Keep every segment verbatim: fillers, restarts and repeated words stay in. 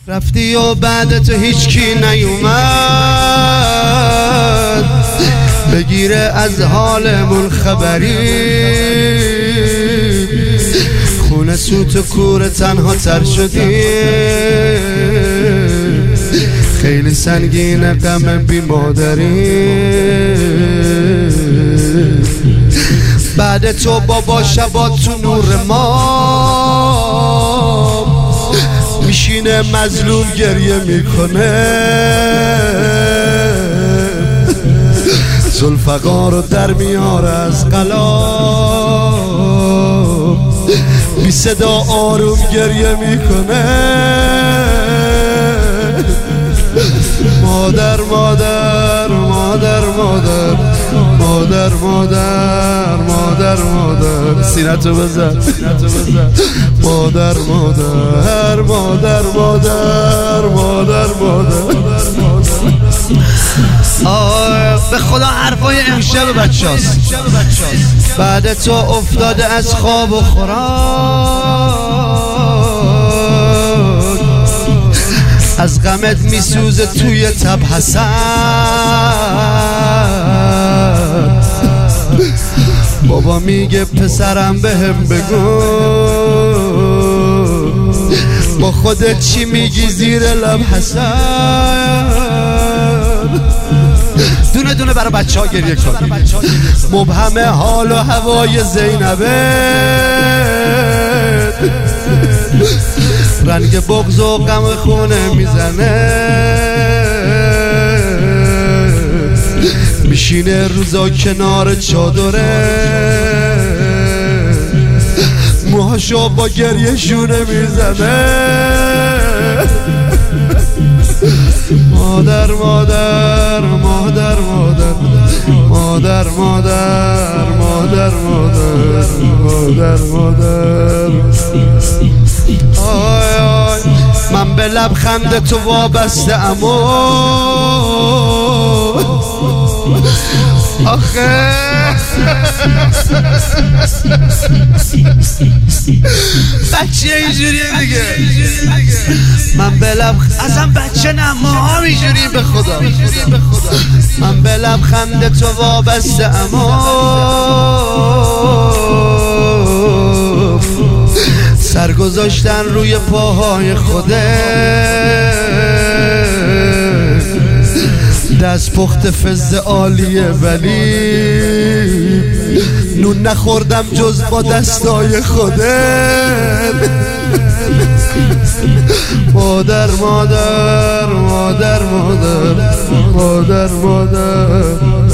رفتی و بعد تو هیچ کی نیومد بگیره از حالمون خبری. خونه سوت و کور تنها تر شدی، خیلی سنگین غم بی مادری. بعد تو بابا شبا تو نور ما میشینه مظلوم گریه میکنه، ذوالفقار رو در میاره از قلاب، بی صدا آروم گریه میکنه. مادر مادر مادر مادر مادر مادر مادر مادر سینتو بزن مادر مادر مادر مادر مادر مادر. به خدا حرفای امشب بچه هست. بعد تو افتاده از خواب و خوراک، از غمت میسوزه توی تب حسن. بابا میگه پسرم بهم بگو با خودت چی میگی زیر لب حسن. دونه دونه برای بچه ها گریه کن. مبهم حال و هوای زینبه، رنگ بغض و غم خونه میزنه. میشینه روزا کنار چادره، موهاشو با گریه شونه میزنه. مادر مادر مادر مادر مادر مادر مادر مادر مادر مادر. آی آی من به لبخند تو وابسته امو آخه بچه اینجوریه دیگه. من به لبخند اصلا بچه نه ماها اینجوری به خدا. من به لبخند تو وابسته اما سر گذاشتن روی پاهای خودت، دست پخت فز عالیه ولی نون نخوردم جز با دستای خودت. مادر مادر مادر مادر مادر مادر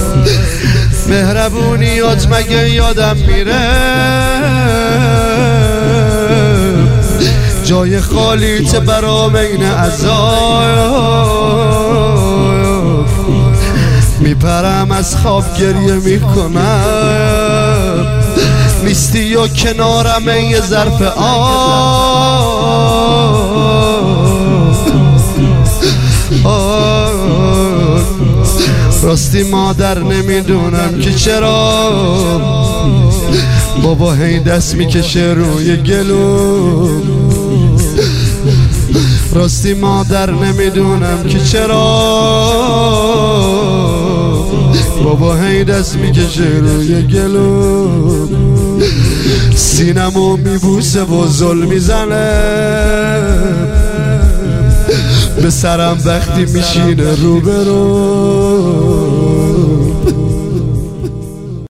مهربونیات مگه یادم میره؟ جای خالیت برام این عذاب، میپرم از خواب گریه میکنم، نیستی و کنارم یه ظرف آب. راستی مادر نمیدونم که چرا بابا هی دست میکشه روی گلو. راستی مادر نمیدونم که چرا بابا هی دست میکشه روی گلو. سینمو میبوسه و زل میزنه به سرم وقتی میشینه روبرو.